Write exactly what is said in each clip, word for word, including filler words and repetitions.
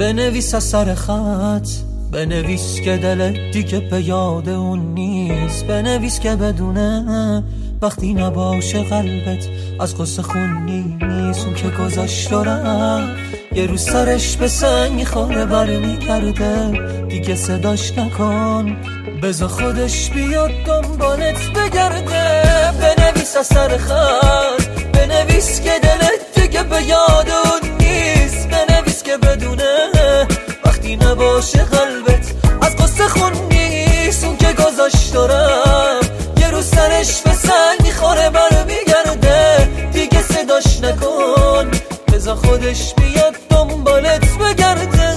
بنویس از سر خط، بنویس که دلت دیگه به یاد اون نیست، بنویس که بدونه وقتی نباشه قلبت از قصه خون نیست. اون که گذاشت و رفت یه روز سرش به سنگ میخوره برمیگرده، دیگه صداش نکن بذار خودش بیاد دنبالت بگرده. بنویس از سر خط، بنویس که دلت دیگه به یاد اون نیست، بنویس که بدونه وقتی نباشه قلبت از قصه خون نیست. اون که گذاشت و رفت یه روز سرش به سنگ میخوره برمیگرده، دیگه صداش نکن بذار خودش بیاد دنبالت بگرده.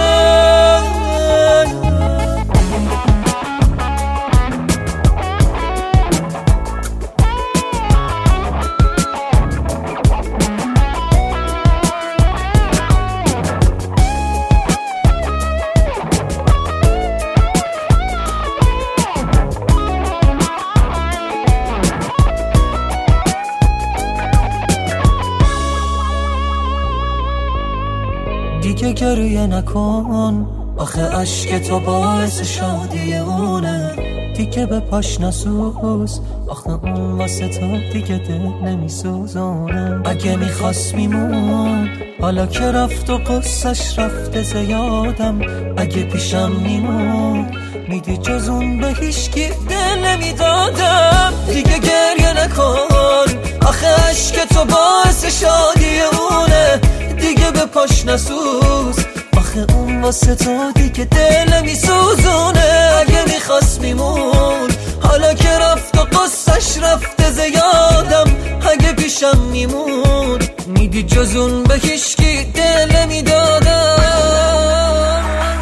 دیگه گریه نکن آخه عشق تو باعث شادی اونه، دیگه به پاش نسوز آخه اون واسه تو دیگه دل نمیسوزونه. اگه میخواست میمون حالا که رفت و قصهش رفته زیادم، اگه پیشم میمون میدی جز اون به هیچکی دل نمیدادم. دیگه گریه نکن آخه عشق تو باعث شادی اونه، دیگه به پاش نسوز آخه اون واسه تو دیگه دل نمیسوزونه. اگه میخواست میمون حالا که رفت و قصهش رفته زیادم، اگه پیشم میمون میدی جز اون به هیچکی دل نمیدادم.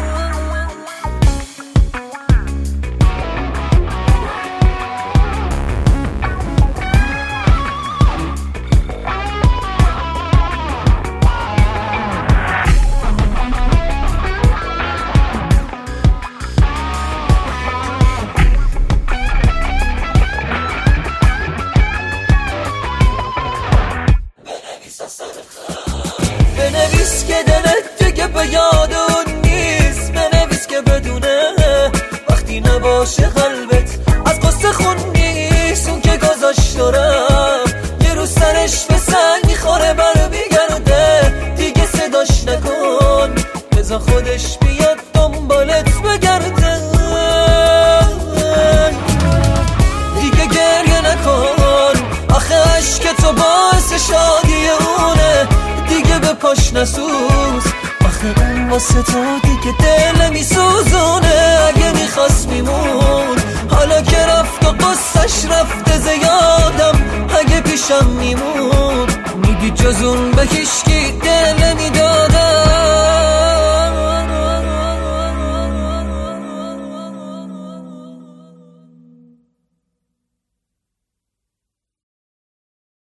بنویس که دلت دیگه به یاد اون نیست، بنویس که بدونه وقتی نباشه قلبت از قصه خون نیست. اون که گذاشت و رفت یه روز سرش به سنگ میخوره برمیگرده، دیگه صداش نکن بذار خودش بیاد دنبالت بگرده. دیگه گریه نکن آخه عشق تو باعث شادی اونه، دیگه به پاش نسوز آخه اون واسه تو دیگه دل نمیسوزونه. اگه میخواست میمون حالا که رفت و قصهش رفته زیادم، اگه پیشم میمون میدی جز اون به هیچکی دل نمیداد.